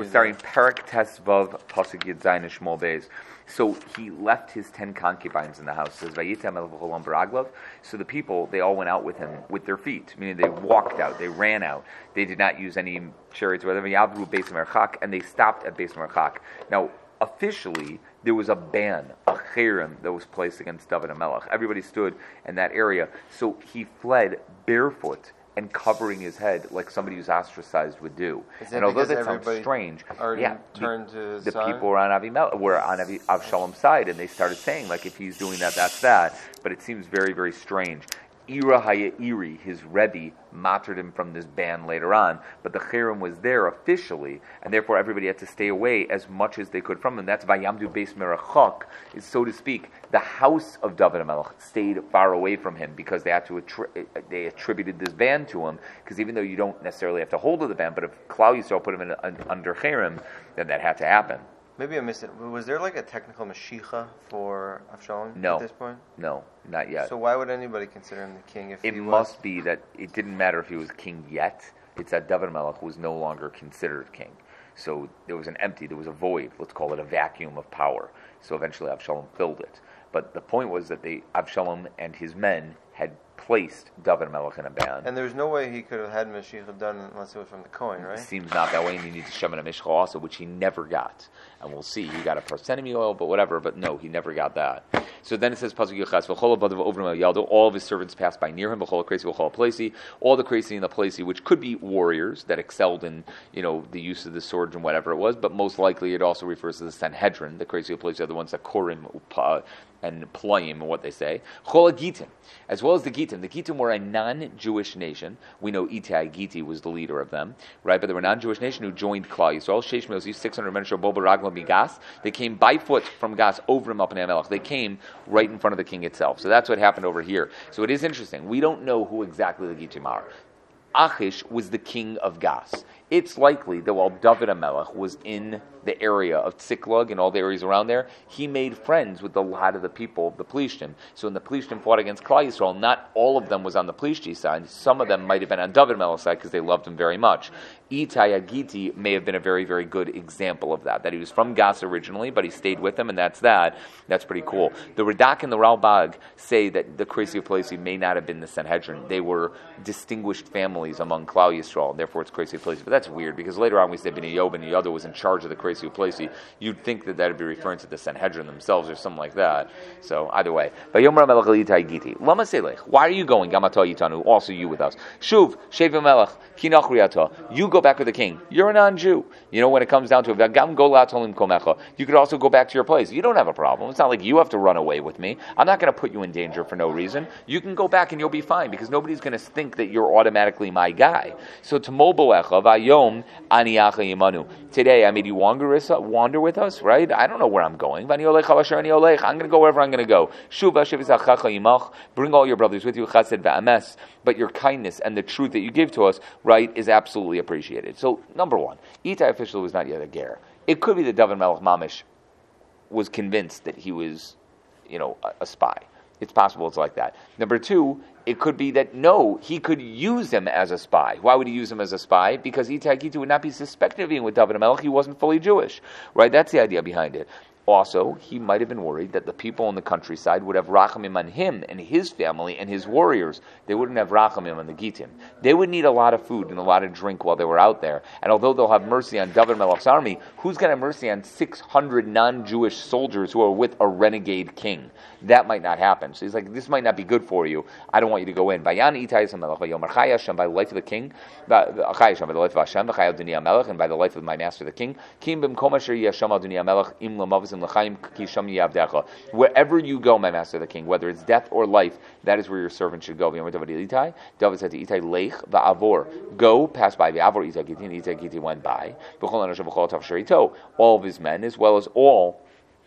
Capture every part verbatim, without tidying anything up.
We're starting Perek Tesvav Pasuk Yud Zayin Shmuel Beis. So he left his ten concubines in the house. It says Vayitam El V'Cholam B'Raglav. So the people, they all went out with him with their feet, meaning they walked out, they ran out. They did not use any chariots or whatever. Yavru Beis Merchak, and they stopped at Beis Merchak. Now, officially, there was a ban, a cherem, that was placed against David HaMelech. Everybody stood in that area. So he fled barefoot and covering his head like somebody who's ostracized would do. And although that sounds strange, yeah, turned to his the side? people were on Avimel- were on Avi- Avshalom's side, and they started saying, like, if he's doing that, that's that. But it seems very, very strange. Ira Haya'iri, his Rebbe, mattered him from this ban later on, but the cherem was there officially, and therefore everybody had to stay away as much as they could from him. That's Vayamdu Beis Merachok, is, so to speak, the house of David HaMelech stayed far away from him because they had to attri- they attributed this ban to him, because even though you don't necessarily have to hold to the ban, but if Klal Yisrael put him in a, under cherem, then that had to happen. Maybe I missed it. Was there like a technical Mashiach for Avshalom no, at this point? No, not yet. So why would anybody consider him the king if it he was? must be that it didn't matter if he was king yet. It's that David HaMelech was no longer considered king. So there was an empty, there was a void, let's call it a vacuum of power. So eventually Avshalom filled it. But the point was that they, Avshalom and his men had placed David HaMelech in a ban. And there's no way he could have had Mashiach done unless it was from the Kohen, right? It seems not that way, and you need to Shemin HaMishcha also, which he never got. And we'll see, he got a parsenemy oil, but whatever, but no, he never got that. So then it says, Pasuk Yechas, V'chol ha'badav ovrim el yaldo, all of his servants passed by near him, V'chol ha'kresi, V'chol ha'plesi, all the kresi and the plesi, which could be warriors that excelled in, you know, the use of the swords and whatever it was, but most likely it also refers to the Sanhedrin. The kresi and plesi are the ones that Korim, Upa, and Playim, and what they say. Chol ha'gitim, as well as the Gitim. The Gitim were a non-Jewish nation. We know Itai Giti was the leader of them, right? But they were a non-Jewish nation who joined Klal Yisrael. Sheish Mosi, six hundred men, Shoboba Raglam Migas. They came by foot from Gas over him up in Amelech. They came right in front of the king itself. So that's what happened over here. So it is interesting. We don't know who exactly the Gitim are. Achish was the king of Gas. It's likely that while David HaMelech was in the area of Tziklag and all the areas around there, he made friends with a lot of the people of the Plishtim. So when the Plishtim fought against Klal Yisrael, not all of them was on the Plishti side. Some of them might have been on David HaMelech's side because they loved him very much. Itai Agiti may have been a very, very good example of that, that he was from Gas originally, but he stayed with them, and that's that. That's pretty cool. The Radak and the Ralbag say that the Kresi Plesi may not have been the Sanhedrin. They were distinguished families among Klal Yisrael, and therefore it's Kresi Plesi. But that's weird, because later on we say Ben Yob and Yoda was in charge of the Kresi Plesi. You'd think that that would be referring to the Sanhedrin themselves or something like that. So either way. Why are you going, Gamato Yitanu, also you with us? Shuv, Shev Melech, Kinach Riata. You go back with the king. You're a non-Jew. You know, when it comes down to it, you could also go back to your place. You don't have a problem. It's not like you have to run away with me. I'm not going to put you in danger for no reason. You can go back and you'll be fine, because nobody's going to think that you're automatically my guy. So Today I made you wander, wander with us, right? I don't know where I'm going. I'm going to go wherever I'm going to go. Bring all your brothers with you, but your kindness and the truth that you give to us, right, is absolutely appreciated. So, number one, Itai officially was not yet a ger. It could be that David Melech Mamish was convinced that he was, you know, a, a spy. It's possible it's like that. Number two, it could be that, no, he could use him as a spy. Why would he use him as a spy? Because Itai Gitu would not be suspected of being with David HaMelech. He wasn't fully Jewish, right? That's the idea behind it. Also, he might have been worried that the people in the countryside would have rachamim on him and his family and his warriors. They wouldn't have rachamim on the Gitim. They would need a lot of food and a lot of drink while they were out there. And although they'll have mercy on David Melech's army, who's going to have mercy on six hundred non-Jewish soldiers who are with a renegade king? That might not happen. So he's like, this might not be good for you. I don't want you to go in. Vayan Itai Melech Vayomer Chai Hashem, by the life of the king, by the life of Hashem, and by the life of my master the king. Kim b'mkom asher yashem adoni Melech im lamavis. Wherever you go, my master the king, whether it's death or life, that is where your servant should go. David said to Itai, Lech va'avor, go, pass by. Va'avor Itai Giti, and Itai Giti went by. All of his men, as well as all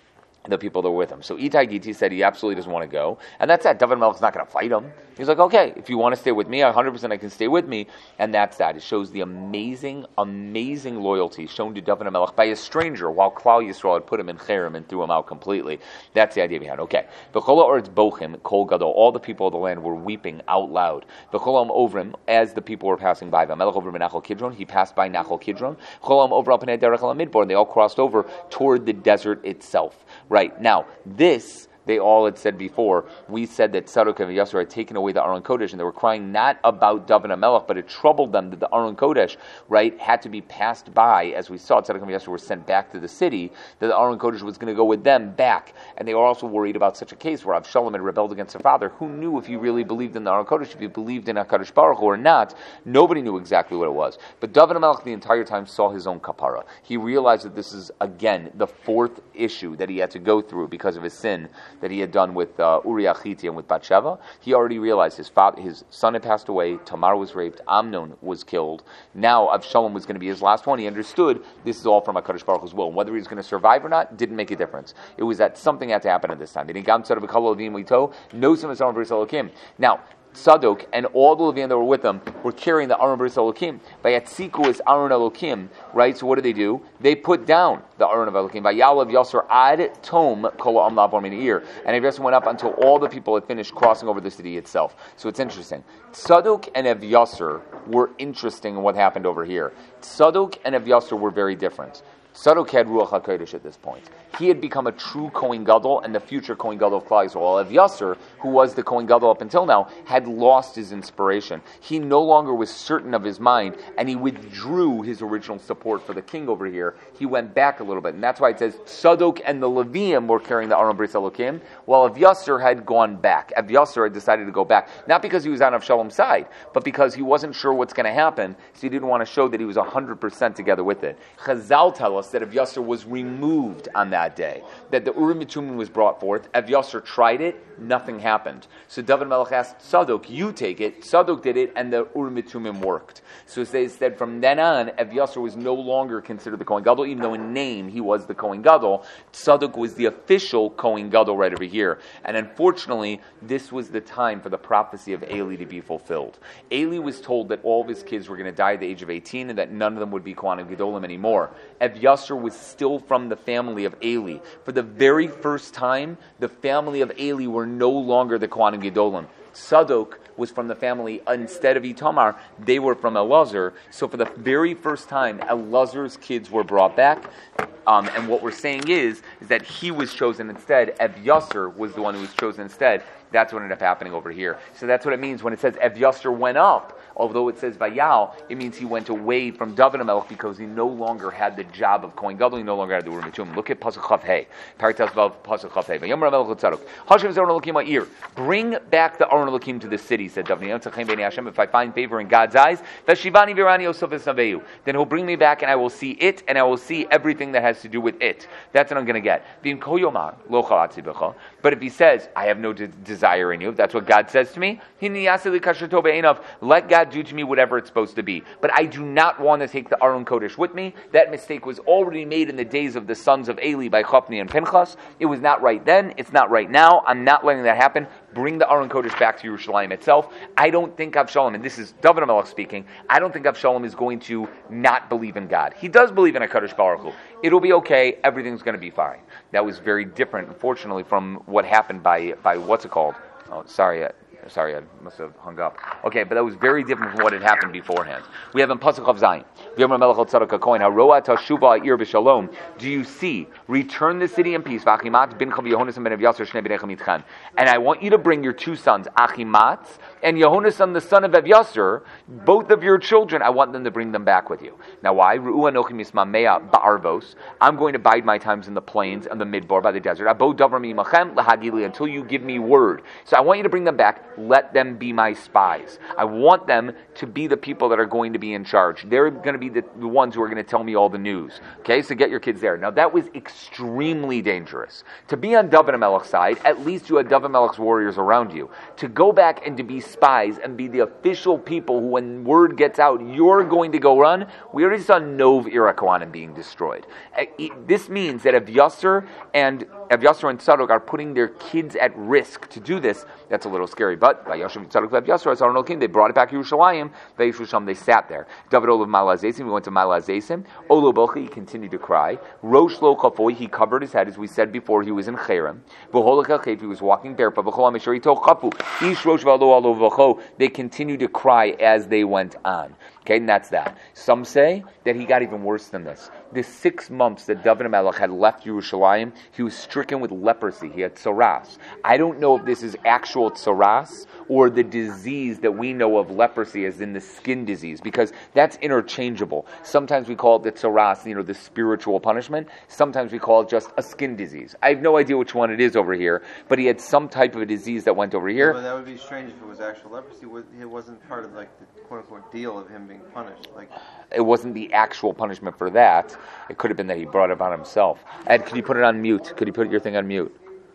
the people that were with him. So Itai Giti said he absolutely doesn't want to go. And that's that. David Melech's not going to fight him. He's like, okay, if you want to stay with me, one hundred percent I can stay with me. And that's that. It shows the amazing, amazing loyalty shown to David Melech by a stranger while Klal Yisrael had put him in Cherem and threw him out completely. That's the idea behind it. Okay. V'chola oretz bochim kol gadol. All the people of the land were weeping out loud. V'cholam ovrim, as the people were passing by. V'melech over Nachal Kidron. He passed by Nachal Kidron. Cholam over up in Derech Midbar. And they all crossed over toward the desert itself. Right. Now, this... They all had said before, we said that Tzadok and Yasser had taken away the Aron Kodesh, and they were crying not about David HaMelech, but it troubled them that the Aron Kodesh, right, had to be passed by. As we saw, Tzadok and Yasser were sent back to the city, that the Aron Kodesh was going to go with them back. And they were also worried about such a case where Avshalom had rebelled against her father. Who knew if he really believed in the Aron Kodesh, if he believed in HaKadosh Baruch Hu or not? Nobody knew exactly what it was. But David HaMelech the entire time saw his own kapara. He realized that this is, again, the fourth issue that he had to go through because of his sin that he had done with uh, Uriah Chiti and with Bathsheba. He already realized his father, his son had passed away, Tamar was raped, Amnon was killed. Now Avshalom was going to be his last one. He understood this is all from HaKadosh Baruch Hu's will. And whether he was going to survive or not didn't make a difference. It was that something had to happen at this time. Now, Tzadok and all the Levian that were with them were carrying the Aron Bris Elokim. Vayatziku is Aron Elokim, right? So what did they do? They put down the Aron of Elokim. Vayalav Yasser ad tom kol ha'am la'avor min ha'ir. And Ev went up until all the people had finished crossing over the city itself. So it's interesting. Tzadok and Ev Yasser were interesting in what happened over here. Tzadok and Ev Yasser were very different. Tzadok had Ruach HaKodesh at this point. He had become a true Kohen Gadol and the future Kohen Gadol of Klal Yisrael. Ev Yasser, who was the Kohen Gadol up until now, had lost his inspiration. He no longer was certain of his mind, and he withdrew his original support for the king over here. He went back a little bit, and that's why it says Tzadok and the Leviim were carrying the Aron Bris Elokim, while Ev Yasser had gone back. Ev Yasser had decided to go back, not because he was on Avshalom's side, but because he wasn't sure what's going to happen, so he didn't want to show that he was one hundred percent together with it. Chazal tell us that Ev Yasser was removed on that day, that the Urim and Tumim was brought forth. Ev Yasser tried it, nothing happened. So David Melech asked Tzadok, you take it. Tzadok did it, and the Urim and Tumim worked. So they said from then on, Ev Yasser was no longer considered the Kohen Gadol, even though in name he was the Kohen Gadol. Tzadok was the official Kohen Gadol right over here. And unfortunately, this was the time for the prophecy of Eli to be fulfilled. Eli was told that all of his kids were going to die at the age of eighteen, and that none of them would be Kohanim Gedolim anymore. Ev Yasser was still from the family of Eli. For the very first time, the family of Eli were no longer the Kohanim Gedolim. Tzadok was from the family, instead of Itamar, they were from Elazar. So for the very first time, Elazar's kids were brought back. Um, and what we're saying is, is that he was chosen instead. Ev Yasser was the one who was chosen instead. That's what ended up happening over here. So that's what it means when it says Ev Yasser went up. Although it says Vayal, it means he went away from David HaMelech because he no longer had the job of Kohen Gadol. He no longer had the Urim Tumim. Look at Pasuk Chav Hey. Paratas Vav Pasuk Chav Hey. Vayomer HaMelech l'Tzadok. Hashem is Aron Elokim ha'ir. Bring back the Aron Elokim to the city, said David. If I find favor in God's eyes, Veshivani Virani Yosef Esaveu. Then he'll bring me back and I will see it and I will see everything that has to do with it. That's what I'm going to get. But if he says, I have no de- desire in you, that's what God says to me, let God do to me whatever it's supposed to be. But I do not want to take the Aron Kodesh with me. That mistake was already made in the days of the sons of Eli by Chofni and Pinchas. It was not right then. It's not right now. I'm not letting that happen. Bring the Aron Kodesh back to Yerushalayim itself. I don't think Avshalom, and this is David HaMelech speaking, I don't think Avshalom is going to not believe in God. He does believe in HaKadosh Baruch Hu. It'll be okay. Everything's going to be fine. That was very different, unfortunately, from what happened by, by what's it called? Oh, sorry. Uh, Sorry, I must have hung up. Okay, but that was very different from what had happened beforehand. We have in Pasuk of Zayin. Do you see? Return the city in peace. And I want you to bring your two sons, Achimat and Yehonasan, the son of Ev Yasser, both of your children. I want them to bring them back with you. Now, why? I'm going to bide my times in the plains and the midbar by the desert. Until you give me word. So I want you to bring them back. Let them be my spies. I want them to be the people that are going to be in charge. They're going to be the, the ones who are going to tell me all the news. Okay, so get your kids there. Now that was extremely dangerous. To be on David HaMelech's side, at least you had David HaMelech's warriors around you. To go back and to be spies and be the official people who, when word gets out, you're going to go run. We already saw Nov era Kohanim being destroyed. This means that Avyasar and Avyasar and Tzadok are putting their kids at risk to do this. That's a little scary, but by Yoshev Tzadok Avyasar, as Aron came, they brought it back to Yerushalayim. They sat there. David Olav Malazesim, we went to Malazesim. Olo Bochi, he continued to cry. Rosh Lo Kafoi, he covered his head, as we said before, he was in Cherem. V'holach he was walking barefoot. V'chol HaMeshari Toch Chafu. Ish Rosh V'alo Alo V'cho. They continued to cry as they went on. Okay, and that's that. Some say that he got even worse than this. The six months that David HaMelech had left Yerushalayim, he was stricken with leprosy. He had tsaras. I don't know if this is actual tsaras or the disease that we know of leprosy as in the skin disease, because that's interchangeable. Sometimes we call it the tsaras, you know, the spiritual punishment. Sometimes we call it just a skin disease. I have no idea which one it is over here, but he had some type of a disease that went over here. Yeah, but that would be strange if it was actual leprosy. It wasn't part of like the quote-unquote deal of him being punished. Like, it wasn't the actual punishment for that. It could have been that he brought it on himself. Ed, could you put it on mute? Could you put your thing on mute?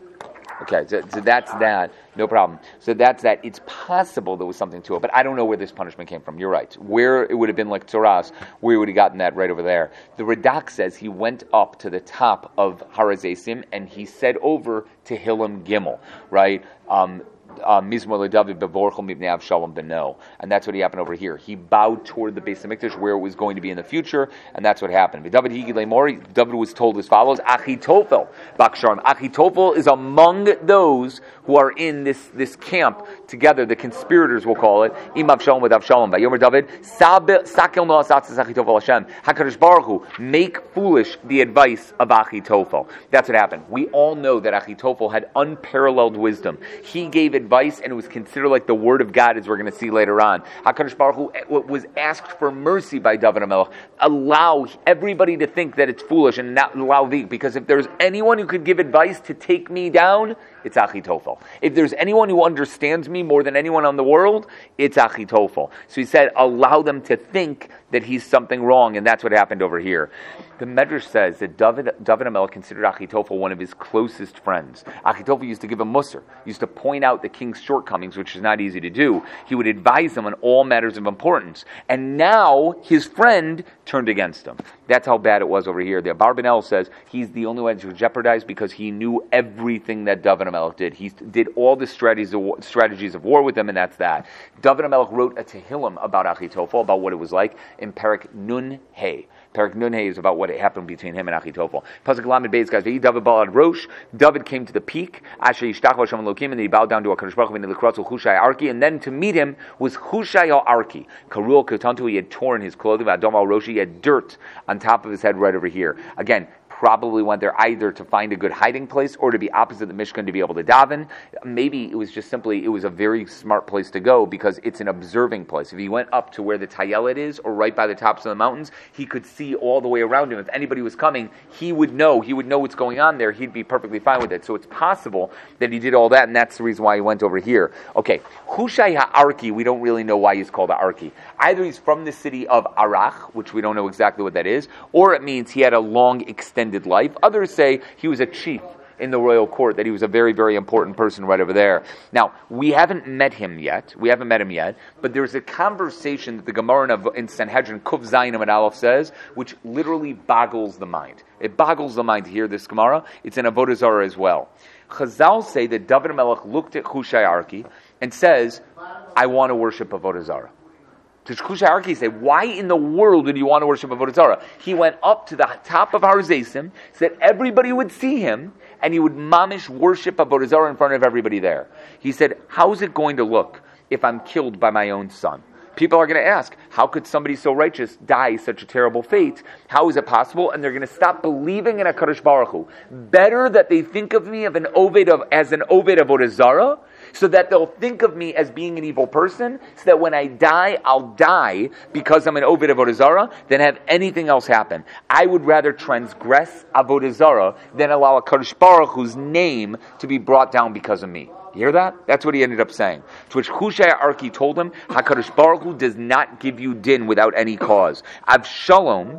Okay, so, so that's that. No problem. So that's that. It's possible there was something to it, but I don't know where this punishment came from. You're right. Where it would have been like Tzoras, we would have gotten that right over there. The Radak says he went up to the top of Harazesim and he said over to Hilam Gimel, right? Um, Mizmor LeDavid bevorchel mibnei Avshalom beno, and that's what happened over here. He bowed toward the Beis Hamikdash where it was going to be in the future, and that's what happened. David Higi Lemori, David was told as follows: Achitophel Baksharim. Achitophel is among those who are in this, this camp together. The conspirators will call it Im Avshalom with Avshalom. Vayomer David Sakel no asatzes Achitophel Hashem. Hakadosh Baruch Hu, make foolish the advice of Achitophel. That's what happened. We all know that Achitophel had unparalleled wisdom. He gave advice, and it was considered like the word of God, as we're going to see later on. HaKadosh Baruch Hu was asked for mercy by David HaMelech. Allow everybody to think that it's foolish and not allow thee, because if there's anyone who could give advice to take me down, it's Achitophel. If there's anyone who understands me more than anyone on the world, it's Achitophel. So he said, allow them to think that he's something wrong, and that's what happened over here. The Medrash says that David, David HaMelech considered Achitophel one of his closest friends. Achitophel used to give him musar, used to point out the king's shortcomings, which is not easy to do. He would advise him on all matters of importance. And now his friend turned against him. That's how bad it was over here. The Abarbanel says he's the only one who jeopardized because he knew everything that David HaMelech did. He did all the strategies of war, strategies of war with him, and that's that. David HaMelech wrote a Tehillim about Achitophel, about what it was like, in Perek Nun Hey. Perek Nun Hey is about what happened between him and Achitophel. Pasuk Lamed Beis, guys. David Balad Rosh. David came to the peak. Asher Yishtach Hashem Elokim, and then he bowed down to HaKadosh Baruch Hu and Likratzu Hushai Arki. And then to meet him was Hushai Arki. Karul Ketantu. He had torn his clothing. Adom Al Roshi. He had dirt on top of his head right over here. Again, probably went there either to find a good hiding place or to be opposite the Mishkan to be able to daven. Maybe it was just simply, it was a very smart place to go because it's an observing place. If he went up to where the Tayelet is or right by the tops of the mountains, he could see all the way around him. If anybody was coming, he would know. He would know what's going on there. He'd be perfectly fine with it. So it's possible that he did all that, and that's the reason why he went over here. Okay, Hushai HaArki, we don't really know why he's called HaArki. Either he's from the city of Arach, which we don't know exactly what that is, or it means he had a long, extended life. Others say he was a chief in the royal court, that he was a very, very important person right over there. Now, we haven't met him yet. We haven't met him yet, but there's a conversation that the Gemara in Sanhedrin, Kuf Zayin and Aleph says, which literally boggles the mind. It boggles the mind to hear this Gemara. It's in Avodah Zarah as well. Chazal say that David HaMelech looked at Hushai Arki and says, I want to worship Avodah Zarah. To Hushai Arki say, why in the world would you want to worship Avodah Zarah? He went up to the top of Har Zesim, so that everybody would see him, and he would mamish worship Avodah Zarah in front of everybody there. He said, how's it going to look if I'm killed by my own son? People are going to ask, how could somebody so righteous die such a terrible fate? How is it possible? And they're going to stop believing in HaKadosh Baruch Hu. Better that they think of me of an Oved of, as an Oved of Avodah Zarah, so that they'll think of me as being an evil person, so that when I die, I'll die because I'm an Oved of Avodah Zarah, than have anything else happen. I would rather transgress Avodah Zarah than allow HaKadosh Baruch Hu's name to be brought down because of me. You hear that? That's what he ended up saying. To which Hushai Arki told him, HaKadosh Baruch Hu does not give you din without any cause. Avshalom,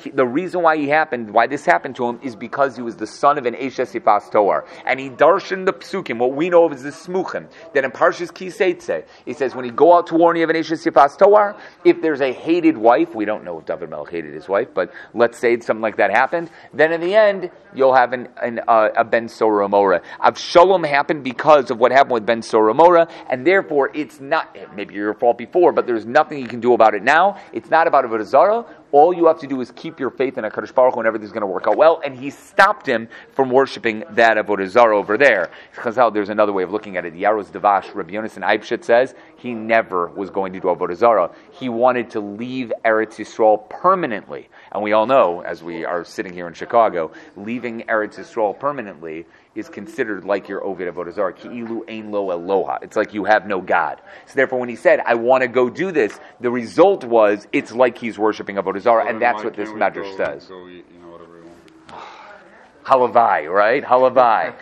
he, the reason why he happened, why this happened to him, is because he was the son of an Eshes Yifas Toar. And he darshan the psukim, what we know of as the smuchim, that in Parshas Ki Seitzeh, he says, when you go out to warn you of an Eshes Yifas Toar, if there's a hated wife, we don't know if David Melech hated his wife, but let's say something like that happened, then in the end, you'll have an, an, uh, a Ben Sora Mora. Avshalom happened because of what happened with Ben Sora Mora, and therefore it's not, maybe your fault before, but there's nothing you can do about it now. It's not about Avodah Zarah. All you have to do is keep your faith in HaKadosh Baruch Hu and everything's going to work out well. And he stopped him from worshiping that Avodah Zarah over there. Chazal, there's another way of looking at it. Yaros Devash, Rabbi Yonasan Eibshit says, he never was going to do Avodah Zarah. He wanted to leave Eretz Yisrael permanently. And we all know, as we are sitting here in Chicago, leaving Eretz Yisrael permanently is considered like your Ovid Avodah Zarah. Ki'ilu ein lo Eloha. It's like you have no God. So therefore, when he said, I want to go do this, the result was, it's like he's worshiping Avodah Zarah, and that's what this Medrash says. Go eat, you know, whatever you want. Halavai, right? Halavai.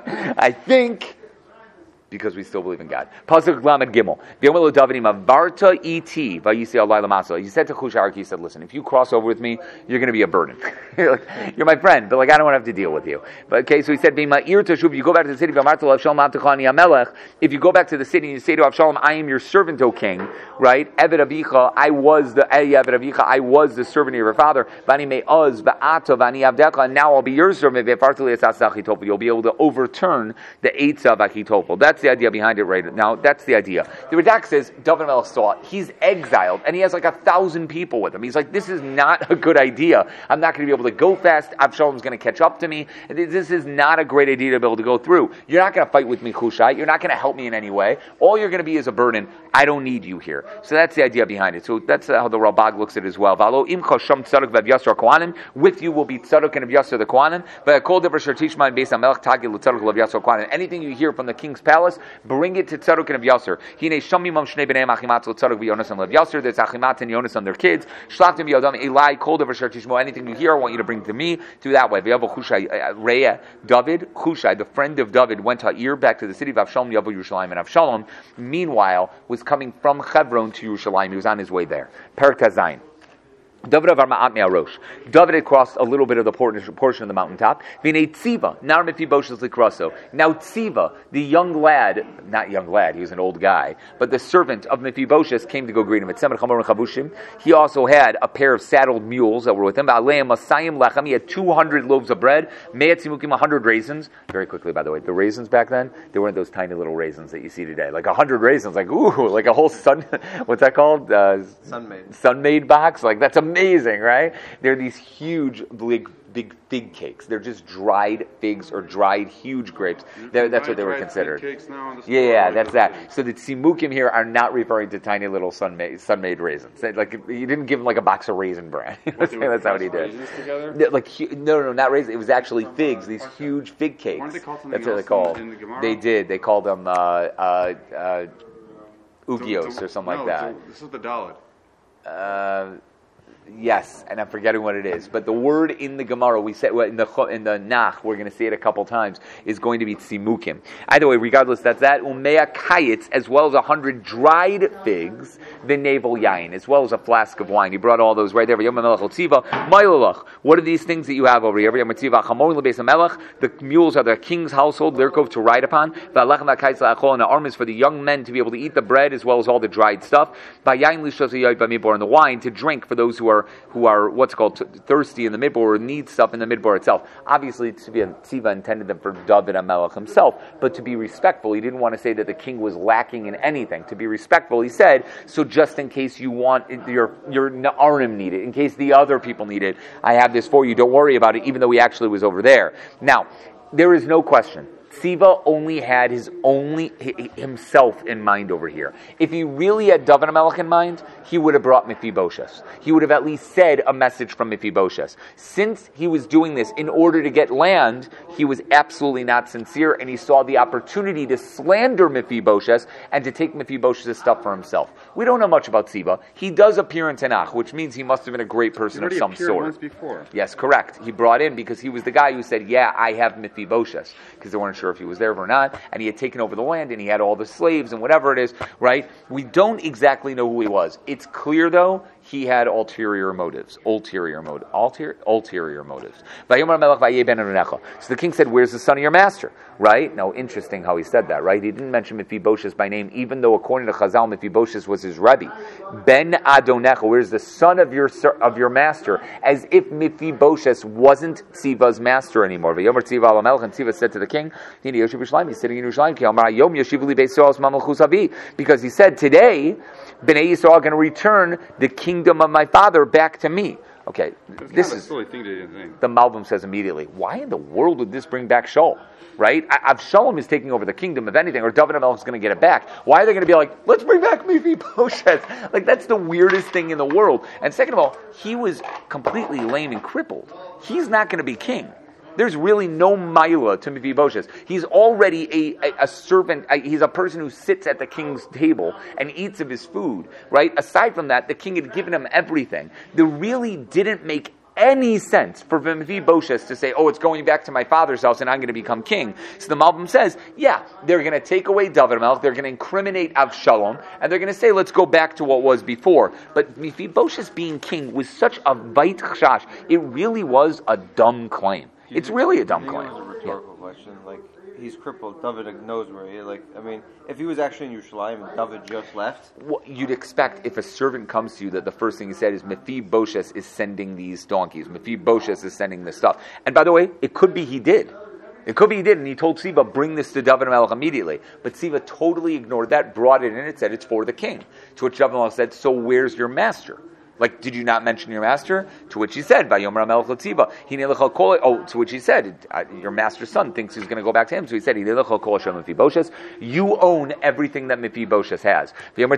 I think, because we still believe in God. Pasuk Lamed Gimel. V'yomer lo David im avarta iti vayisi alai lamasa. He said to Chushar, he said, listen, if you cross over with me, you're going to be a burden. you're, like, you're my friend, but like I don't want to have to deal with you. But okay, so he said, V'ma'ir tashuv, you go back to the city, v'amarta lo Avshalom atachani amelech. If you go back to the city and you say to Avshalom, I am your servant, O king, right? Eved avicha, I was the Eved avicha, I was the servant of your father. Vani me'oz v'ata v'ani avdecha, and now I'll be your servant. V'farta li esas Achitofel. You'll be able to overturn the Eitzah of Achitofel. That's the idea behind it right now. That's the idea. The Radak says, David Melech saw it. He's exiled, and he has like a thousand people with him. He's like, this is not a good idea. I'm not going to be able to go fast. Avshalom's going to catch up to me. This is not a great idea to be able to go through. You're not going to fight with me, Hushai. You're not going to help me in any way. All you're going to be is a burden. I don't need you here. So that's the idea behind it. So that's how the Ralbag looks at it as well. Valo imcha sham tzadok v'Avyasar kohanim. With you will be tzadok and Avyasar the kohanim. V'akol devar shertishma based on melech tagil tzadok v'Avyasar kohanim. Anything you hear from the king's palace, bring it to tzadok and Avyasar. Hine shamimam shnei b'nei achimat tzadok v'Yonasan v'Avyasar. There's achimat and Yonasan, their kids. Shlachtim v'yodam elai kol devar shertishma. Anything you hear, I want you to bring to me. Do that way. V'yavo Chushai Reya David Chushai, the friend of David, went Ha'ir back to the city of Avshalom Yavo Yerushalayim, and Avshalom, meanwhile, was coming from Hebron to Yerushalayim. He was on his way there. Perek Tazayin. David David had crossed a little bit of the portion of the mountaintop. Now Tziva, the young lad, not young lad, he was an old guy, but the servant of Mephibosheth came to go greet him. He also had a pair of saddled mules that were with him. He had two hundred loaves of bread, one hundred raisins. Very quickly, by the way, the raisins back then, they weren't those tiny little raisins that you see today. Like one hundred raisins, like ooh, like a whole sun, what's that called? Uh, Sun-made. Sun-made box. Like that's amazing, right? They're these huge, big, big fig cakes. They're just dried figs or dried huge grapes. They're, that's what they were considered. Yeah, yeah, that's that. So the tzimukim here are not referring to tiny little sun-made, sun-made raisins. They, like you didn't give them like a box of raisin bran. that's that's how he did. No, like no, no, not raisins. It was actually figs. These huge fig cakes. Weren't they called something that's what they else called. in the Gemara? They did. They called them uh, uh, uh, ugios or something no, like that. This is the Dalit. Uh, Yes, and I'm forgetting what it is. But the word in the Gemara, we said in the in the Nach, we're going to say it a couple times, is going to be tzimukim. Either way, regardless, that's that. Umea kayitz, as well as a hundred dried figs, the navel yain, as well as a flask of wine. He brought all those right there. What are these things that you have over here? The mules are the king's household, Lirkov to ride upon. And the arm is for the young men to be able to eat the bread as well as all the dried stuff. And the wine to drink for those who are who are what's called t- thirsty in the midbar or need stuff in the midbar itself. Obviously, Tziva intended them for David HaMelech himself, but to be respectful, he didn't want to say that the king was lacking in anything. To be respectful, he said, so just in case you want your your Na'arim need it, in case the other people need it, I have this for you. Don't worry about it, even though he actually was over there. Now, there is no question. Tziva only had his only himself in mind over here. If he really had David HaMelech in mind, he would have brought Mephibosheth. He would have at least said a message from Mephibosheth. Since he was doing this in order to get land, he was absolutely not sincere, and he saw the opportunity to slander Mephibosheth and to take Mephibosheth's stuff for himself. We don't know much about Tziva. He does appear in Tanakh, which means he must have been a great person of some sort. Once before. Yes, correct. He brought in because he was the guy who said, yeah, I have Mephibosheth, because they weren't sure if he was there or not, and he had taken over the land, and he had all the slaves and whatever it is, right? We don't exactly know who he was. It's clear, though, he had ulterior motives. Ulterior motive. Ulterior, ulterior motives. So the king said, where's the son of your master? Right? Now, interesting how he said that, right? He didn't mention Mephibosheth by name, even though according to Chazal, Mephibosheth was his Rebbe. Ben Adonecha, where's the son of your of your master? As if Mephibosheth wasn't Tziva's master anymore. And Tziva said to the king, he's sitting in Yerushalayim, because he said, today, Bnei Yisrael are going to return the kingdom of my father back to me. Okay, That's this not a is silly thing to didn't think. the Malbim says immediately. Why in the world would this bring back Shaul? Right? Avshalom is taking over the kingdom, if anything, or David HaMelech is going to get it back. Why are they going to be like, let's bring back Mephibosheth? Like, that's the weirdest thing in the world. And second of all, he was completely lame and crippled. He's not going to be king. There's really no maila to Mephibosheth. He's already a, a, a servant. A, he's a person who sits at the king's table and eats of his food, right? Aside from that, the king had given him everything. There really didn't make any sense for Mephibosheth to say, oh, it's going back to my father's house and I'm going to become king. So the Malbim says, yeah, they're going to take away David HaMelech, they're going to incriminate Avshalom, and they're going to say, let's go back to what was before. But Mephibosheth being king was such a vait chash. It really was a dumb claim. It's really a dumb I think claim. it was a rhetorical yeah. question. Like, he's crippled. David knows where he is. Like, I mean, if he was actually in Yerushalayim and David just left. Well, you'd expect if a servant comes to you that the first thing he said is Mephibosheth is sending these donkeys. Mephibosheth is sending this stuff. And by the way, it could be he did. It could be he did, and he told Tziva, bring this to David HaMelech immediately. But Tziva totally ignored that, brought it in, and said it's for the king. To which David HaMelech said, so where's your master? Like, did you not mention your master? To which he said, "Vayomer HaMelech l'Tziva." Oh, to which he said, your master's son thinks he's going to go back to him. So he said, you own everything that Mephibosheth has.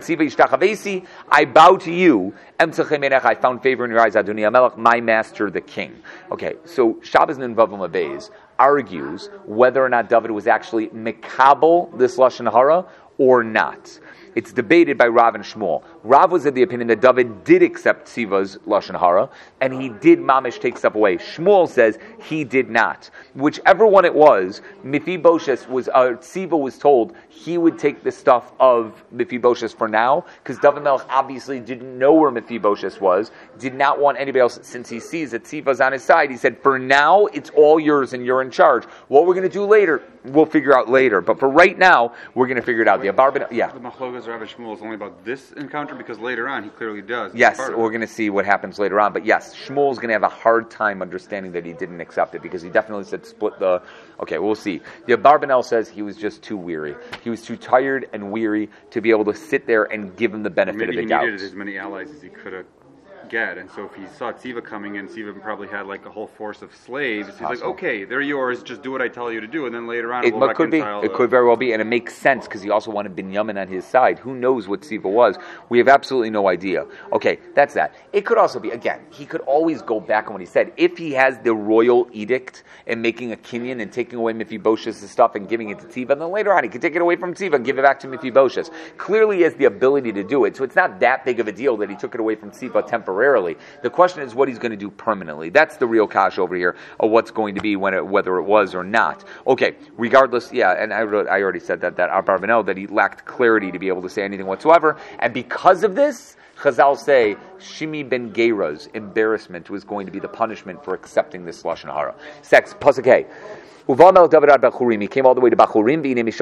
I bow to you. I found favor in your eyes, Adoni HaMelech, my master, the king. Okay, so Shabbos Nun Vav Beis argues whether or not David was actually mekabel this lashon hara or not. It's debated by Rav and Shmuel. Rav was of the opinion that David did accept Tziva's lashon hara, and he did mamish take stuff away. Shmuel says he did not. Whichever one it was, Mephibosheth was, uh, Tziva was told he would take the stuff of Mephibosheth for now, because David Melech obviously didn't know where Mephibosheth was, did not want anybody else, since he sees that Tziva's on his side, he said, for now, it's all yours and you're in charge. What we're going to do later, we'll figure out later. But for right now, we're going to figure it out. The Abar, yeah. The Machlokas Rav and Shmuel is only about this encounter, because later on he clearly does. Yes, we're going to see what happens later on. But yes, Shmuel's going to have a hard time understanding that he didn't accept it, because he definitely said split the... Okay, we'll see. The Abarbanel says he was just too weary. He was too tired and weary to be able to sit there and give him the benefit Maybe of the doubt. Maybe he needed as many allies as he could have get, and so if he saw Tziva coming in, Tziva probably had like a whole force of slaves. He's Possible. like, okay, they're yours, just do what I tell you to do, and then later on It we'll could be. reconcile It the- could very well be, and it makes sense because he also wanted Binyamin on his side. Who knows what Tziva was? We have absolutely no idea. Okay, that's that. It could also be, again, he could always go back on what he said. If he has the royal edict and making a kinyan and taking away Mephibosheth's stuff and giving it to Tziva, then later on he could take it away from Tziva and give it back to Mephibosheth. Clearly he has the ability to do it, so it's not that big of a deal that he took it away from Tziva temporarily. The question is what he's going to do permanently. That's the real kash over here of what's going to be when it, whether it was or not. Okay, regardless, yeah, and I wrote, I already said that that Abarbanel that he lacked clarity to be able to say anything whatsoever, and because of this, Chazal say Shimi ben Gera's embarrassment was going to be the punishment for accepting this lashon hara. Sex pasuk hey. Uval David ad Bachurim. He came all the way to Bachurim.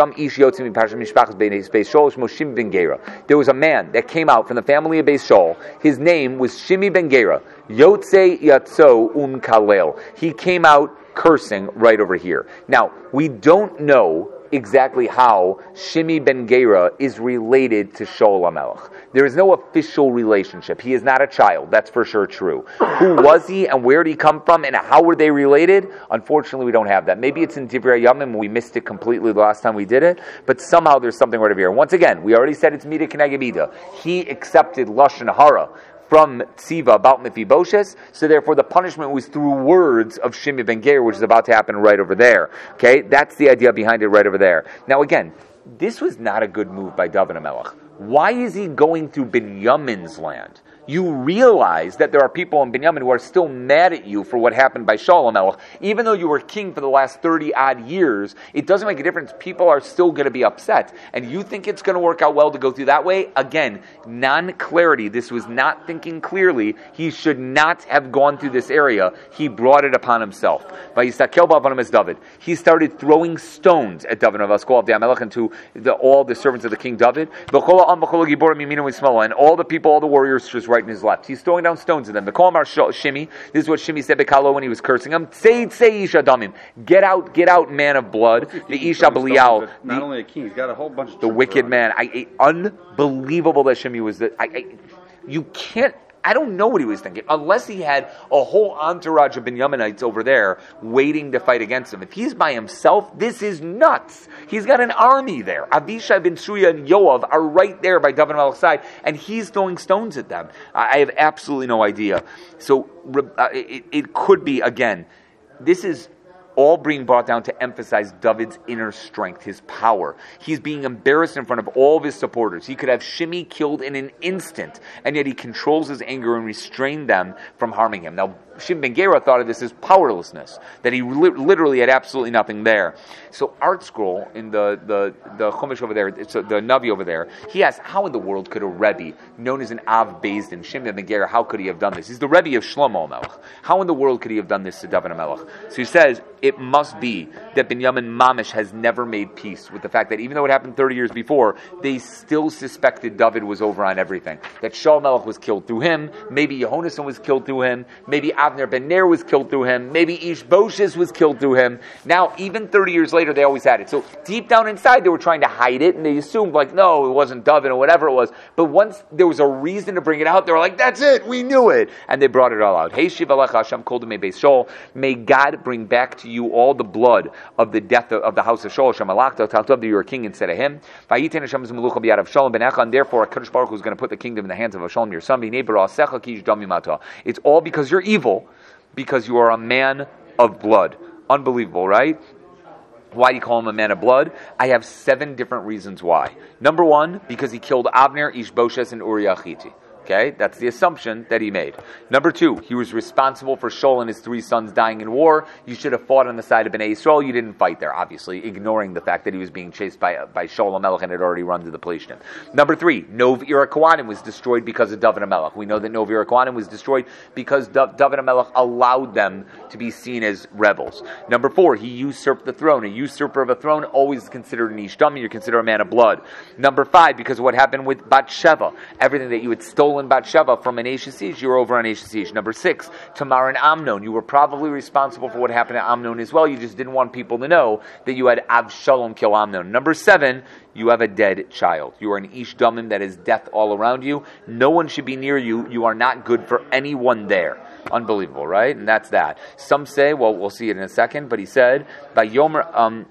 There was a man that came out from the family of Beis Shaul. His name was Shimi ben Gera. Yotze Yatzo Un Kalel. He came out cursing right over here. Now, we don't know exactly how Shimi ben Gera is related to Shaul HaMelech. There is no official relationship. He is not a child. That's for sure true. Who was he and where did he come from and how were they related? Unfortunately, we don't have that. Maybe it's in Divrei Yamim. We missed it completely the last time we did it. But somehow there's something right over here. Once again, we already said it's Mida Keneged Mida. He accepted Lashon Hara from Tziva about Mephibosheth, so therefore the punishment was through words of Shimi ben Gera, which is about to happen right over there. Okay, that's the idea behind it right over there. Now again, this was not a good move by David HaMelech. Why is he going through Binyamin's land? you realize that there are people in Binyamin who are still mad at you for what happened by Shaul HaMelech. Even though you were king for the last thirty odd years, it doesn't make a difference. People are still going to be upset. And you think it's going to work out well to go through that way? Again, non-clarity. This was not thinking clearly. He should not have gone through this area. He brought it upon himself. He started throwing stones at David and to the, all the servants of the king David. And all the people, all the warriors just right in his left. He's throwing down stones at them. Shimi, this is what Shimi said Bekalo when he was cursing him. Get out, get out, man of blood. The Isha Belial. Not only a king, he's got a whole bunch of the wicked man. I, I, unbelievable that Shimi was the. I, I, you can't. I don't know what he was thinking, unless he had a whole entourage of Binyaminites over there waiting to fight against him. If he's by himself, this is nuts. He's got an army there. Abishai ben Suya and Yoav are right there by David HaMelech's side, and he's throwing stones at them. I have absolutely no idea. So uh, it, it could be, again, this is all being brought down to emphasize David's inner strength, his power. He's being embarrassed in front of all of his supporters. He could have Shimi killed in an instant, and yet he controls his anger and restrained them from harming him. Now, Shimon ben Gera thought of this as powerlessness, that he li- literally had absolutely nothing there. So Art Scroll, in the, the, the Chumash over there, it's a, the Navi over there, he asks, how in the world could a Rebbe, known as an Av Beis Din, Shimon ben Gera, how could he have done this? He's the Rebbe of Shlomo HaMelech. How in the world could he have done this to David HaMelech? So he says, it must be that Binyamin Mamish has never made peace with the fact that even though it happened thirty years before, they still suspected David was over on everything. That Shaul HaMelech was killed through him, maybe Yehonasan was killed through him, maybe Avner ben Ner was killed through him, maybe Ishbosheth was killed through him. Now, even thirty years later, they always had it. So deep down inside, they were trying to hide it, and they assumed, like, no, it wasn't David or whatever it was. But once there was a reason to bring it out, they were like, that's it, we knew it. And they brought it all out. Hey, Shiv Alecha Hashem Kol Demei Beis Shaul. May God bring back to you all the blood of the death of, of the house of Shaul. Hashem Alachta, Taltav, that you were king instead of him. Vayitin Hashem Zmelucha B'yad of Shalom Ben Echa, and therefore, HaKadosh Baruch Hu is going to put the kingdom in the hands of Avshalom, your son. It's all because you're evil, because you are a man of blood. Unbelievable, right? Why do you call him a man of blood? I have seven different reasons why. Number one, because he killed Avner, Ishbosheth, and Uriah Chiti. Okay, that's the assumption that he made. Number two, he was responsible for Shaul and his three sons dying in war. You should have fought on the side of Bnei Yisrael. You didn't fight there, obviously, ignoring the fact that he was being chased by by Shaul HaMelech and had already run to the Palestine. Number three, Nov Ira Kohanim was destroyed because of David HaMelech. We know that Nov Ira Kohanim was destroyed because David HaMelech allowed them to be seen as rebels. Number four, he usurped the throne. A usurper of a throne always is considered an Ish Dami. You're considered a man of blood. Number five, because of what happened with Bathsheba, everything that you had stolen Bathsheba from an Eish you were over on Eish. Number six, Tamar and Amnon. You were probably responsible for what happened to Amnon as well. You just didn't want people to know that you had Avshalom kill Amnon. Number seven, you have a dead child. You are an Ish Damim that is death all around you. No one should be near you. You are not good for anyone there. Unbelievable, right? And that's that. Some say, well, we'll see it in a second, but he said, by Yomer, um,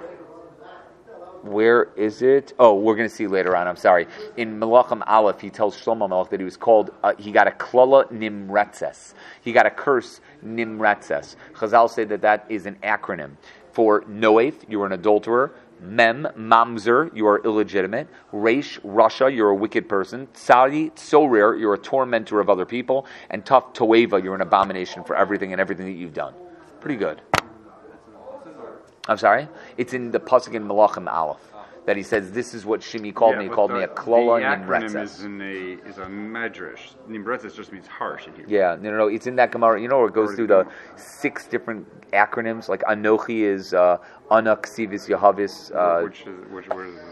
where is it? Oh, we're going to see later on. I'm sorry. In Melachim Aleph, he tells Shlomo Melech that he was called, uh, he got a klala nimretzes. He got a curse nimretzes. Chazal say that that is an acronym for Noeth, you are an adulterer. Mem, mamzer, you are illegitimate. Reish, Russia, you're a wicked person. Tsari, tsorir, you're a tormentor of other people. And Taf, toeva, you're an abomination for everything and everything that you've done. Pretty good. I'm sorry? It's in the Pasuk in Melachim Aleph that he says, this is what Shimi called yeah, me. He called the, me a klola nimretzes. The acronym nimretzes. is, in a, is a medrash. Nimretzes just means harsh in Hebrew. Yeah, no, no, no. It's in that Gemara. You know where it goes through the six different acronyms? Like Anochi is uh, Anak, Sivis, Yahavis. Uh, which is, which word is it?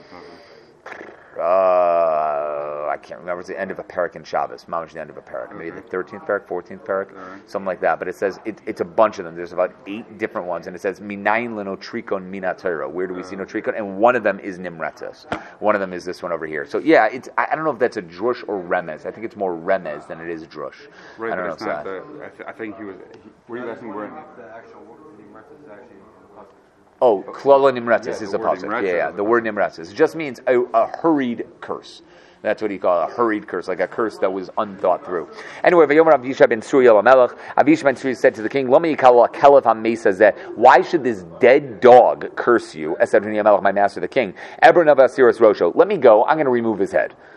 Uh, I can't remember. It's the end of a parak in Shabbos. Mamash the end of a parak. Maybe the thirteenth parak, fourteenth parak, right. Something like that. But it says, it, it's a bunch of them. There's about eight different ones. And it says, Minayin leno trikon mina Torah. Where do we see no trikon? And one of them is nimretzes. One of them is this one over here. So yeah, it's. I, I don't know if that's a drush or remez. I think it's more remez than it is drush. Right, I don't but know it's not the, I, th- I think he was, he, were you asking where? The actual nimretzes is actually Oh, klala nimretzes yeah, is a word pasuk. Yeah, yeah. The word nimretzes. It just means a, a hurried curse. That's what he called a hurried curse, like a curse that was unthought through. Anyway, Vayomer Avishai ben Suri el Melech, Avishai ben Suri said to the king, Lomi yikal kelef ha-mesa zeh. Why should this dead dog curse you? Esad Melech, my master, the king. Eber nava asiras rosho. Let me go. I'm going to remove his head.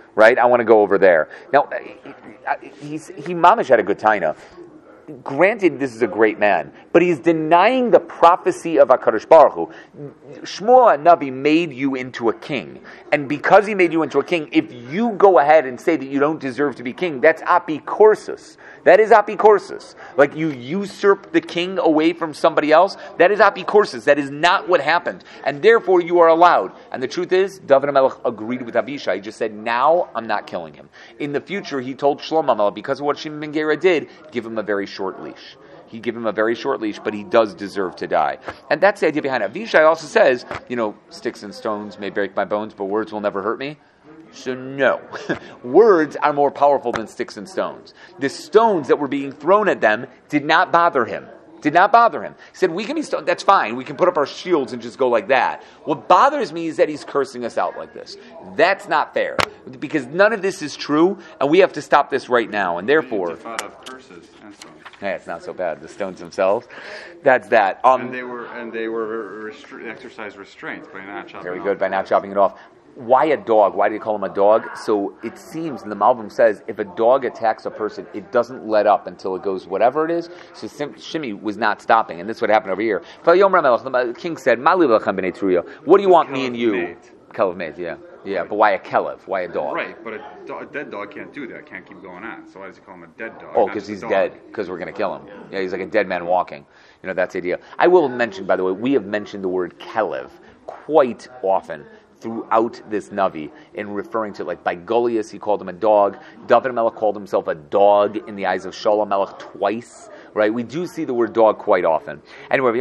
right? I want to go over there. Now, he's, he mamish had a good taina. Granted, this is a great man, but he's denying the prophecy of HaKadosh Baruch Hu. Shmuel HaNavi made you into a king, and because he made you into a king, if you go ahead and say that you don't deserve to be king, that's apikorsus. That is apikorsus. Like you usurp the king away from somebody else, that is apikorsus. That is not what happened, and therefore you are allowed. And the truth is, David HaMelech agreed with Abishai. He just said, now I'm not killing him. In the future, he told Shlomo HaMelech, because of what Shimon ben Gera did, give him a very short short leash. He give him a very short leash, but he does deserve to die. And that's the idea behind it. Avishai also says, you know, sticks and stones may break my bones, but words will never hurt me. So no. Words are more powerful than sticks and stones. The stones that were being thrown at them did not bother him. Did not bother him. He said, we can be stoned, that's fine. We can put up our shields and just go like that. What bothers me is that he's cursing us out like this. That's not fair. Because none of this is true, and we have to stop this right now. And therefore... of curses and stones. Yeah, it's not so bad. The stones themselves. That's that. Um, and they were and they were restri- exercise restraints by not chopping Very off. good, by not chopping it off. Why a dog? Why do you call him a dog? So it seems, and the Malbim says, if a dog attacks a person, it doesn't let up until it goes whatever it is. So Shimi was not stopping, and this is what happened over here. The king said, what do you want me and you? Kelev mate, yeah. Yeah, but why a kelev? Why a dog? Right, but a, do- a dead dog can't do that, can't keep going on. So why does he call him a dead dog? Oh, Not because just a he's dog. dead, because we're going to kill him. Yeah, he's like a dead man walking. You know, that's the idea. I will mention, by the way, we have mentioned the word kelev quite often throughout this Navi in referring to, like, by Goliath, he called him a dog. David Melech called himself a dog in the eyes of Shalom Melech twice. Right, we do see the word dog quite often. Anyway,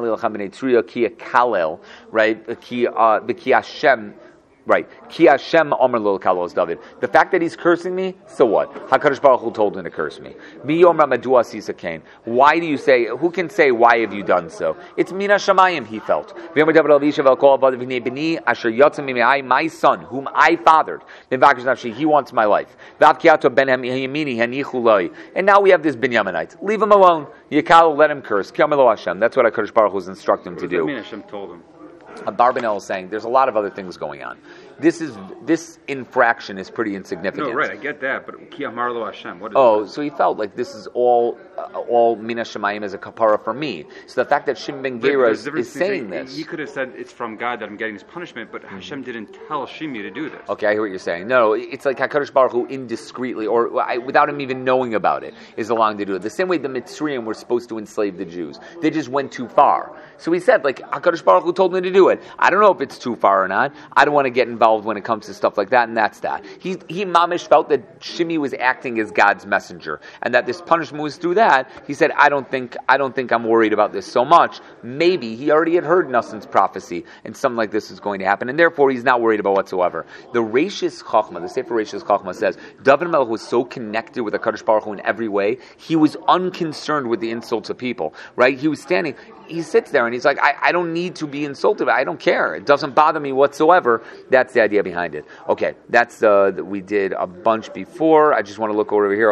right, ki Hashem. Right. Ki Hashem Omer Lo Kalos David. The fact that he's cursing me, so what? HaKadosh Baruch Hu told him to curse me. Mi Yomer Madua Sisa Kain. Why do you say, who can say, why have you done so? It's Mina Shamayim, he felt. My son, whom I fathered. He wants my life. And now we have this Binyaminite. Leave him alone. Yekal, let him curse. That's what HaKadosh Baruch Hu was instructing him to do. What does that mean Hashem told him? Barbanel is saying there's a lot of other things going on. This is this infraction is pretty insignificant. No, right, I get that, but Ki Amar Lo Hashem. What is oh, this? so he felt like this is all uh, all Mina Shemayim as a kapara for me. So the fact that Shimon ben Gera is, is saying this, he could have said it's from God that I'm getting this punishment, but Hashem didn't tell Shimi to do this. Okay, I hear what you're saying. No, it's like HaKadosh Baruch Hu indiscreetly, or I, without him even knowing about it, is allowing to do it. The same way the Mitzrayim were supposed to enslave the Jews. They just went too far. So he said, like, HaKadosh Baruch Hu told me to do it. I don't know if it's too far or not. I don't want to get involved when it comes to stuff like that, and that's that. He, he mamish felt that Shimi was acting as God's messenger, and that this punishment was through that. He said, I don't think I don't think I'm worried about this so much. Maybe he already had heard Nassan's prophecy, and something like this is going to happen, and therefore he's not worried about whatsoever. The Reishis Chachma, the Sefer Reishis Chachma says, David Melech was so connected with the HaKadosh Baruch Hu in every way, he was unconcerned with the insults of people, right? He was standing, he sits there and he's like, I, I don't need to be insulted, I don't care, it doesn't bother me whatsoever. That's the idea behind it. Okay, that's uh, that we did a bunch before. I just want to look over here.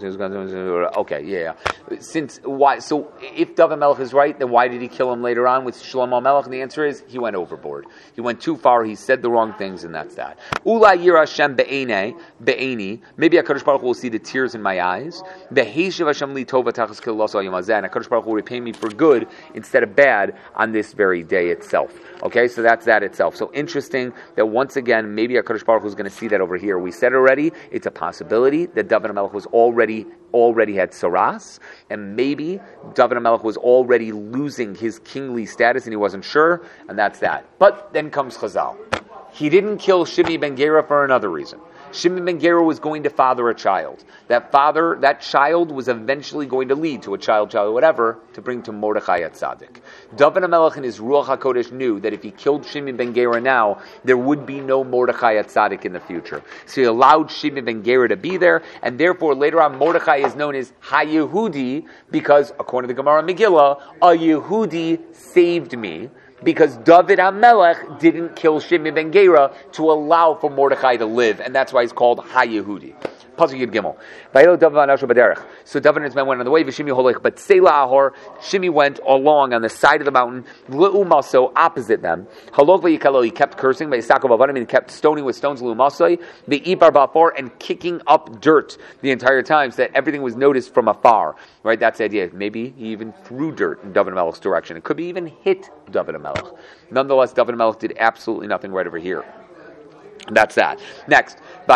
Okay, yeah. Since why? So if David Melech is right, then why did he kill him later on with Shlomo Melech? And the answer is he went overboard. He went too far. He said the wrong things, and that's that. Ula yir Hashem be'enei be'eni. Maybe HaKadosh Baruch Hu will see the tears in my eyes. Be'heshiv Hashem li tova tachas kilos al yom hazeh. And HaKadosh Baruch Hu will repay me for good instead of bad on this very day itself. Okay, so that's that itself. So interesting that once again, maybe HaKadosh Baruch Hu is going to see that over here. We said already, it's a possibility that David HaMelech was already already had saras, and maybe David HaMelech was already losing his kingly status and he wasn't sure, and that's that. But then comes Chazal. He didn't kill Shimi ben Gera for another reason. Shimon ben Gera was going to father a child. That father, that child was eventually going to lead to a child, child, whatever, to bring to Mordechai at Tzaddik. David HaMelech in his Ruach HaKodesh knew that if he killed Shimon ben Gera now, there would be no Mordechai at Tzaddik in the future. So he allowed Shimon ben Gera to be there, and therefore later on Mordechai is known as HaYehudi, because according to the Gemara Megillah, a Yehudi saved me. Because David HaMelech didn't kill Shimon ben Gera to allow for Mordechai to live, and that's why he's called HaYehudi. Pasuk Yud Gimel. Vayelo David v'anashu b'derech. So David and his men went on the way. V'Shimi holech, but Seila Ahor. Shimi went along on the side of the mountain. L'umaso, opposite them. Halok v'yikalo, he kept cursing. V'yisako b'avadim, he kept stoning with stones. L'umasoi, v'ibar b'afor, and kicking up dirt the entire time, so that everything was noticed from afar. Right? That's the idea. Maybe he even threw dirt in David HaMelech's direction. It could be even hit David HaMelech. Nonetheless, David HaMelech did absolutely nothing right over here. That's that. Next.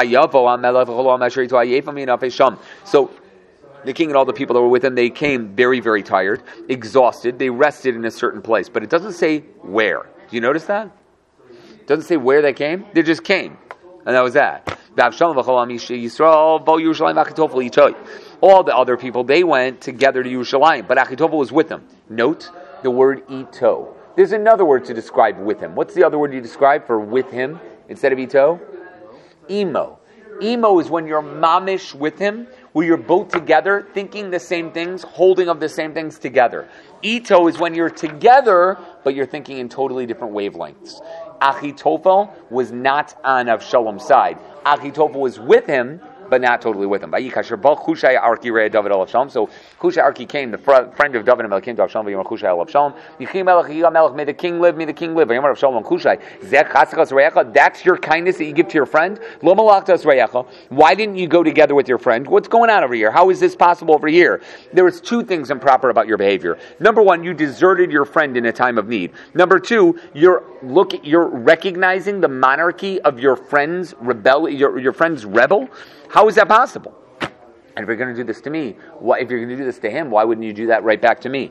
So the king and all the people that were with him, they came very, very tired, exhausted. They rested in a certain place. But it doesn't say where. Do you notice that? It doesn't say where they came. They just came. And that was that. All the other people, they went together to Yerushalayim. But Achitophel was with them. Note the word ito. There's another word to describe with him. What's the other word you describe for with him instead of ito? Emo. Emo is when you're mamish with him, where you're both together, thinking the same things, holding of the same things together. Ito is when you're together, but you're thinking in totally different wavelengths. Achitophel was not on Avshalom's side. Achitophel was with him, but not totally with him. So Hushai Arki came, the friend of David HaMelech came to Avshalom, V'yomar Hushai el Avshalom, Yichim Melech, Yichim Melech, may the king live, may the king live. V'yomar Avshalom Hushai, Zech Chasachas Reyecha, that's your kindness that you give to your friend? Lo Malachtas Reyecha, why didn't you go together with your friend? What's going on over here? How is this possible over here? There is two things improper about your behavior. Number one, you deserted your friend in a time of need. Number two, you're look, you're recognizing the monarchy of your friend's rebel, your, your friend's rebel. How is that possible? And if you're going to do this to me, why, if you're going to do this to him, why wouldn't you do that right back to me?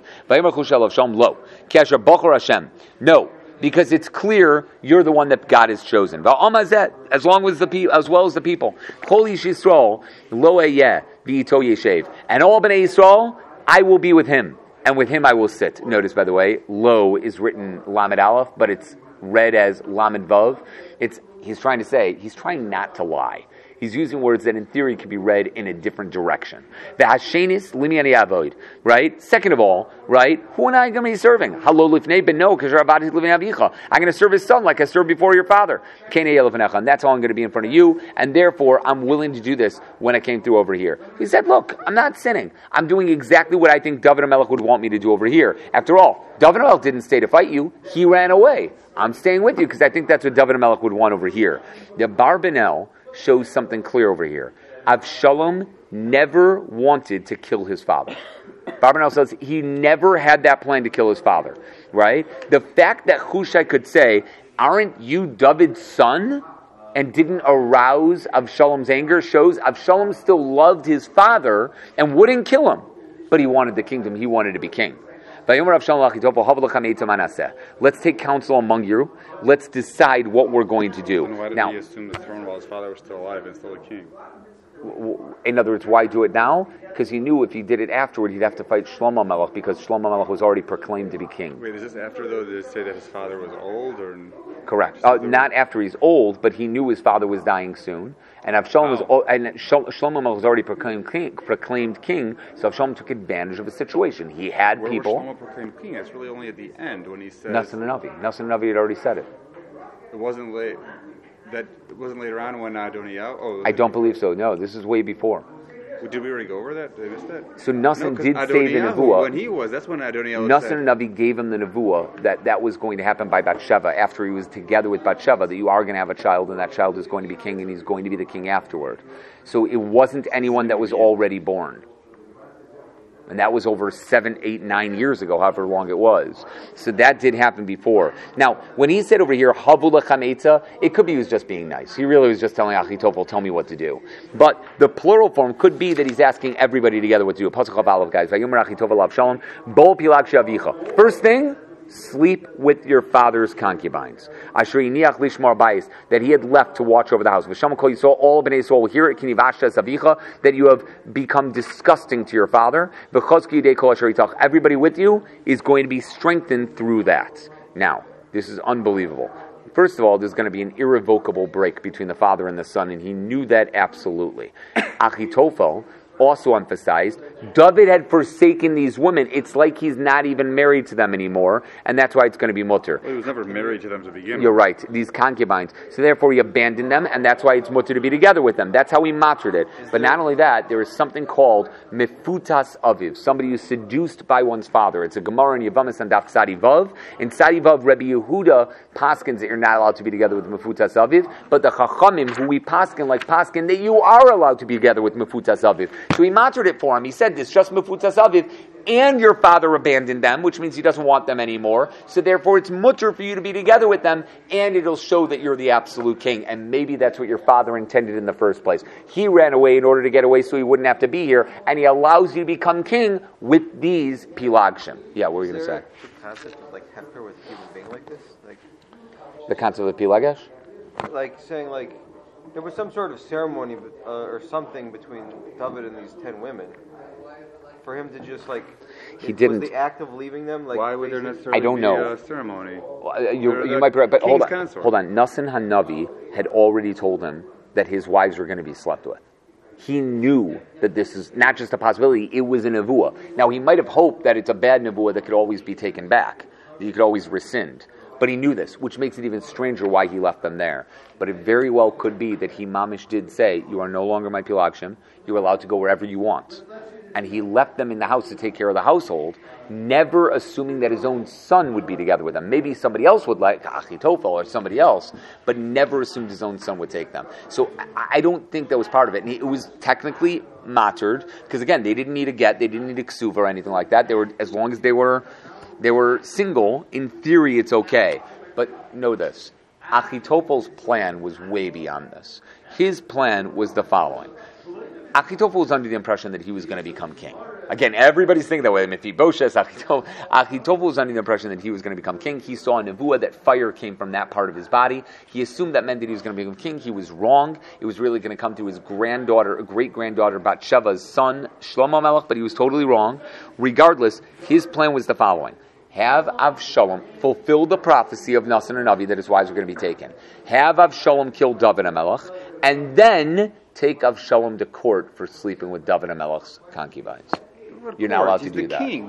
No, because it's clear you're the one that God has chosen. As long as the pe- as well as the people. And all Bnei Yisrael, I will be with him, and with him I will sit. Notice, by the way, lo is written Lamed Aleph, but it's read as Lamed Vav. It's he's trying to say he's trying not to lie. He's using words that in theory can be read in a different direction. The Hashenis limiani avoid, right? Second of all, right? Who am I going to be serving? Halo lifnei ben no, because you're about to live in avicha. I'm going to serve his son like I served before your father. And that's all I'm going to be in front of you, and therefore I'm willing to do this when I came through over here. He said, look, I'm not sinning. I'm doing exactly what I think David HaMelech would want me to do over here. After all, David HaMelech didn't stay to fight you. He ran away. I'm staying with you because I think that's what David HaMelech would want over here. The Barbanel shows something clear over here. Avshalom never wanted to kill his father. Barbanel says he never had that plan to kill his father, right? The fact that Hushai could say, aren't you David's son? And didn't arouse Avshalom's anger shows Avshalom still loved his father and wouldn't kill him. But he wanted the kingdom. He wanted to be king. Let's take counsel among you. Let's decide what we're going to do. And why did now, he assume the throne while his father was still alive and still a king? In other words, why do it now? Because he knew if he did it afterward, he'd have to fight Shlomo Melech, because Shlomo Melech was already proclaimed to be king. Wait, is this after, though, did it say that his father was old? or? Correct. Uh, not after he's old, but he knew his father was dying soon. And Avshalom was, Oh. and Shlomo Melech was already proclaimed king, proclaimed king, so Avshalom took advantage of the situation. He had Where people. was Shlomo proclaimed king? That's really only at the end when he says... Nassan and Navi. Nassan and Navi had already said it. It wasn't late... That it wasn't later on when Adoniah... Oh, I don't believe so. No, this is way before. Did we already go over that? Did I miss that? So Nassan No, 'cause did say the Adoniyahu, nevuah. when he was, that's when Adoniah Nassan said... and Navi gave him the nevuah that that was going to happen by Bathsheba after he was together with Bathsheba, that you are going to have a child and that child is going to be king and he's going to be the king afterward. So it wasn't anyone that was already born. And that was over seven, eight, nine years ago, however long it was. So that did happen before. Now, when he said over here, Havula Chametza, it could be he was just being nice. He really was just telling Achitophel, tell me what to do. But the plural form could be that he's asking everybody together what to do. Pasuk Chavav, guys. Vayomer Achitophel Avshalom, Bol Pilak Shavicha. First thing, sleep with your father's concubines. Ashri niach lishmar bayis, that he had left to watch over the house. V'sham kol yisrael, all Bnei Yisrael will hear it. Kinivashta savicha, that you have become disgusting to your father. V'chozki yidei kol asher yitach. Everybody with you is going to be strengthened through that. Now, this is unbelievable. First of all, there's going to be an irrevocable break between the father and the son, and he knew that absolutely. Achitophel also emphasized, David had forsaken these women. It's like he's not even married to them anymore, and that's why it's going to be mutter. Well, he was never married to them to begin with. You're right, these concubines. So therefore he abandoned them, and that's why it's mutter to be together with them. That's how he mattered it. But not only that, there is something called mifutas aviv, somebody who's seduced by one's father. It's a Gemara in Yavamis and Daf Tzadi Vav. In Tzadi Vav, Rebbe Yehuda paskins that you're not allowed to be together with mifutas aviv, but the Chachamim, who we paskin like paskin, that you are allowed to be together with mifutas aviv. So he mattered it for him. He said this, just mifutas aviv, and your father abandoned them, which means he doesn't want them anymore. So therefore it's mutter for you to be together with them, and it'll show that you're the absolute king. And maybe that's what your father intended in the first place. He ran away in order to get away so he wouldn't have to be here, and he allows you to become king with these pilagshim. Yeah, what were you going to say? The concept of like heifer with a human being like this? Like the concept of the pilagesh? Like saying like there was some sort of ceremony uh, or something between David and these ten women. For him to just like, he it, didn't. Was the act of leaving them like? Why would there necessarily I don't be know. a ceremony? Well, you you might be right, but hold on, consort. hold on. Nassan Hanavi had already told him that his wives were going to be slept with. He knew that this is not just a possibility; it was a nevuah. Now he might have hoped that it's a bad nevuah that could always be taken back, that you could always rescind. But he knew this, which makes it even stranger why he left them there. But it very well could be that he mamish did say, "You are no longer my pilagshim. You're allowed to go wherever you want." And he left them in the house to take care of the household, never assuming that his own son would be together with them. Maybe somebody else would, like Achitophel or somebody else, but never assumed his own son would take them. So I don't think that was part of it. And it was technically mattered, because again, they didn't need a get, they didn't need a ksuva or anything like that. They were, as long as they were they were single, in theory it's okay. But know this, Achitophel's plan was way beyond this. His plan was the following. Achitophel was under the impression that he was going to become king. Again, everybody's thinking that way. Mephibosheth, Achitophel. Achitophel was under the impression that he was going to become king. He saw a nevuah that fire came from that part of his body. He assumed that meant that he was going to become king. He was wrong. It was really going to come to his granddaughter, great-granddaughter, Bathsheba's son, Shlomo Melech, but he was totally wrong. Regardless, his plan was the following. Have Avshalom fulfill the prophecy of Nassan and Navi that his wives were going to be taken. Have Avshalom kill David HaMelech, and then take Avshalom to court for sleeping with David HaMelech's concubines. You're not allowed to He's do the that. King.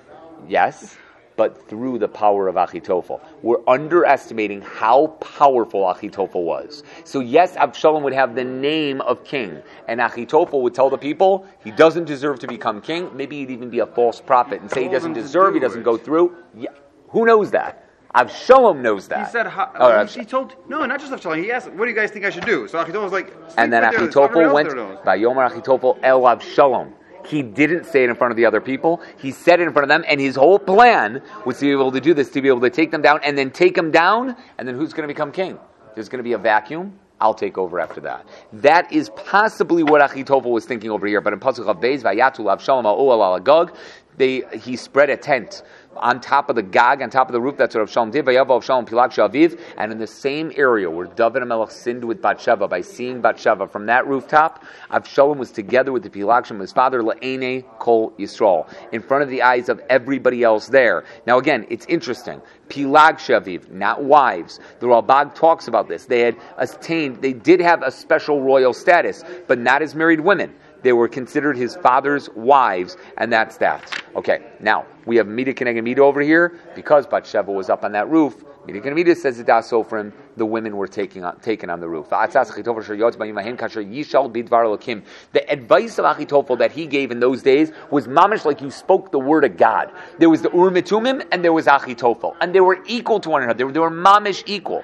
Yes, but through the power of Achitophel. We're underestimating how powerful Achitophel was. So yes, Avshalom would have the name of king, and Achitophel would tell the people he doesn't deserve to become king. Maybe he'd even be a false prophet and say he doesn't deserve, he doesn't go through. Yeah. Who knows that? Avshalom knows that. He said, ha- oh, he, he told, no, not just Avshalom. He asked, what do you guys think I should do? So Achitophel was like, and then Achitophel went, Vayomer Achitophel el Avshalom. He didn't say it in front of the other people. He said it in front of them, and his whole plan was to be able to do this, to be able to take them down, and then take them down, and then who's going to become king? There's going to be a vacuum. I'll take over after that. That is possibly what Achitophel was thinking over here. But in Pasuk of Beis, Vayatul Avshalom ha'ol al Agag, they he spread a tent on top of the gag, on top of the roof. That's what Avshalom did. Vayavo Avshalom pilak shaviv, and in the same area where David HaMelech sinned with Bathsheba by seeing Bathsheba from that rooftop, Avshalom was together with the pilakshim of his father Le'enei Kol Yisrael, in front of the eyes of everybody else there. Now again, it's interesting. Pilag shaviv, not wives. The Ralbag talks about this. They had attained, they did have a special royal status, but not as married women. They were considered his father's wives, and that's that. Okay, now, we have Mida Keneged Mida over here, because Bathsheba was up on that roof. Mida Keneged Mida says it does so for him, the women were taking on, taken on the roof. The advice of Achitophel that he gave in those days was mamish like you spoke the word of God. There was the Urim and Tumim, and there was Achitophel. And they were equal to one another. They were, they were mamish equal.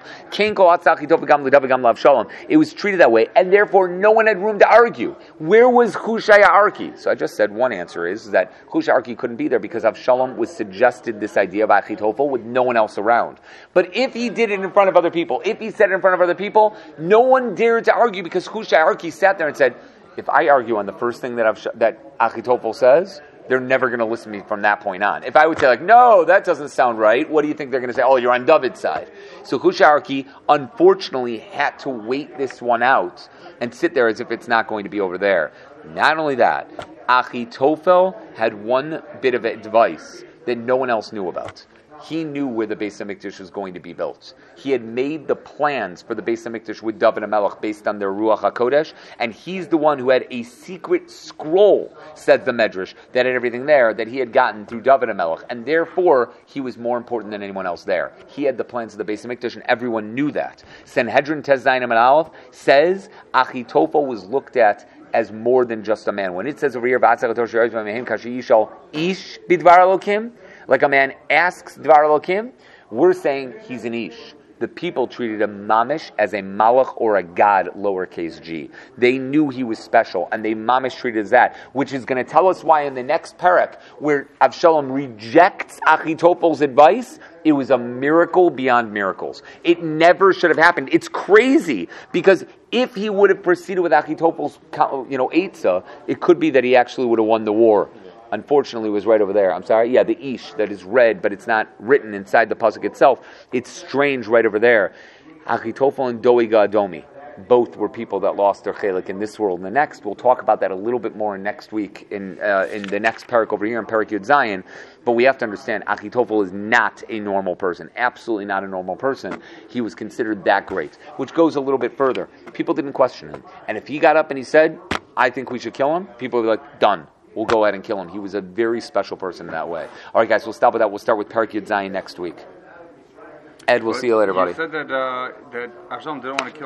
It was treated that way, and therefore no one had room to argue. Where was Hushai Arki? So I just said one answer is that Hushai Arki couldn't be there because Avshalom was suggested this idea of Achitophel with no one else around. But if he did it in front of other people, if he said it in front of other people, no one dared to argue because Hushai Arki sat there and said, if I argue on the first thing that Avsh- that Achitophel says, they're never going to listen to me from that point on. If I would say like, no, that doesn't sound right, what do you think they're going to say? Oh, you're on David's side. So Hushai Arki unfortunately had to wait this one out and sit there as if it's not going to be over there. Not only that, Achitophel had one bit of advice that no one else knew about. he knew where the Beis HaMikdash was going to be built. He had made the plans for the Beis HaMikdash with David HaMelech based on their Ruach HaKodesh, and he's the one who had a secret scroll, says the Medrash, that had everything there that he had gotten through David HaMelech, and therefore he was more important than anyone else there. He had the plans of the Beis HaMikdash, and everyone knew that. Sanhedrin Tez Zayin Amud Aleph says Achitophel was looked at as more than just a man. When it says over here, ish bidvar Elokim, like a man asks Dvar Elokim, we're saying he's an ish. The people treated him mamish as a malach or a god, lowercase g. They knew he was special, and they mamish treated as that, which is going to tell us why in the next parak, where Avshalom rejects Achitophel's advice, it was a miracle beyond miracles. It never should have happened. It's crazy, because if he would have proceeded with Achitophel's, you know, Eitzah, it could be that he actually would have won the war. Unfortunately, it was right over there. I'm sorry. Yeah, the ish that is read, but it's not written inside the pasuk itself. It's strange right over there. Achitophel and Doiga Adomi, both were people that lost their chelik in this world and the next. We'll talk about that a little bit more next week in uh, in the next parak over here in Parak Yud Zayin. But we have to understand, Achitophel is not a normal person. Absolutely not a normal person. He was considered that great, which goes a little bit further. People didn't question him, and if he got up and he said, "I think we should kill him," people would be like, "Done. We'll go ahead and kill him." He was a very special person in that way. All right, guys, we'll stop with that. We'll start with Parak Yud Zayin next week. Ed, we'll but see you later, buddy. You said that uh, that Avshalom didn't want to kill